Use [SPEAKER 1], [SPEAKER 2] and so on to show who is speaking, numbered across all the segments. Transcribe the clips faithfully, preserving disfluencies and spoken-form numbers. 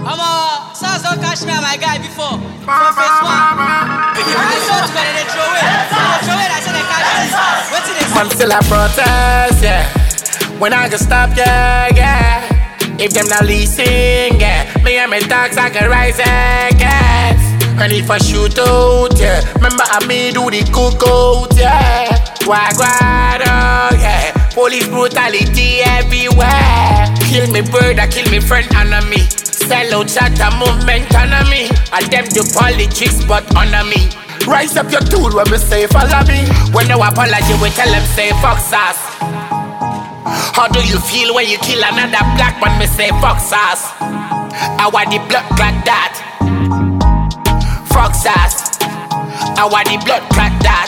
[SPEAKER 1] I'm a Stars don't catch me and my guy before. From phase one. I saw to they throw it. They throw it, I said they catch me. What's it?
[SPEAKER 2] Man still a protest, yeah. When I can stop, yeah, yeah. If them not leasing, yeah. Me and my dogs I can rise again. And if I shoot out, yeah. Remember I me do the cookout, yeah. Wag wag, oh, yeah. Police brutality everywhere. Kill me brother, kill me friend, enemy. Sell out shatter movement, enemy. And them do politics, but honor me. Rise up your tool when we say follow me. When no apology, we tell them say fuck sauce. How do you feel when you kill another black man? Me say fuck sauce. I want the blood clot that. Fuck sauce. I want the blood clot that.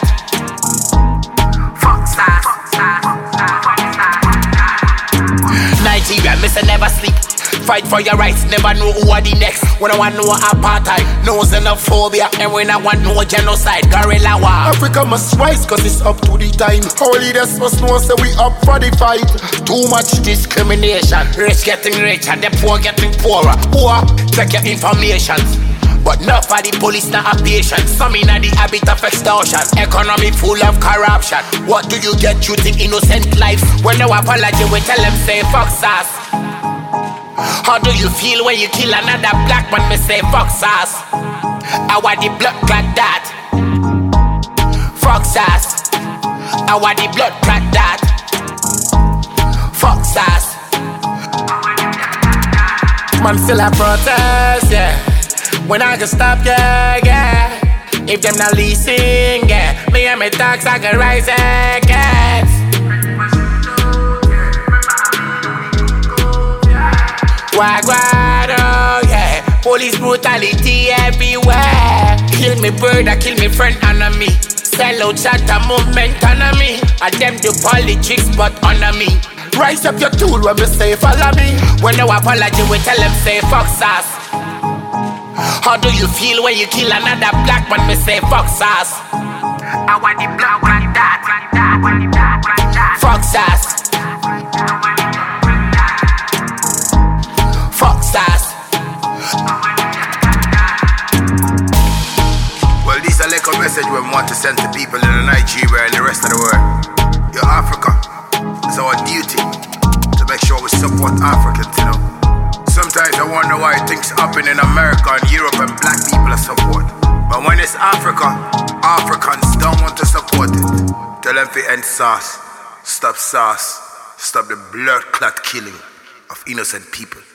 [SPEAKER 2] Fuck sauce. Nigeria, me say never sleep. Fight for your rights, never know who are the next. When I want no apartheid, no xenophobia, and when I want no genocide, guerrilla war. Africa must rise cause it's up to the time. Our leaders must know say we up for the fight. Too much discrimination, rich getting richer, the poor getting poorer. Poor, take your information. But not for the police, not a patient. Some in the habit of extortion. Economy full of corruption. What do you get shooting innocent lives? When no apology, we tell them say fuck sauce. How do you feel when you kill another black man? Me say fuck sauce. I want the blood clot that. Fuck sauce. I want the blood clot that. Fuck sauce. Man still a protest, yeah. When I can stop, yeah, yeah. If them not leasing, yeah. Me and my dogs I can rise again. Wag wag, oh yeah. Police brutality everywhere. Kill me brother, kill me friend, enemy. Sell out shatter movement, enemy. And them do politics, but honor me. Rise up your tool when we say follow me. When no apology, we tell them say fuck sauce. How do you feel when you kill another black man? Me say fuck sauce. I want the blood like that. Fuck sauce. Fuck sauce.
[SPEAKER 3] Well, this is a little message we want to send to people in Nigeria and the rest of the world. Your Africa, it's our duty to make sure we support Africans, you know. Sometimes I wonder why things happen in America and Europe and black people are support. But when it's Africa, Africans don't want to support it. Tell them to end sauce. Stop sauce. Stop the blood clot killing of innocent people.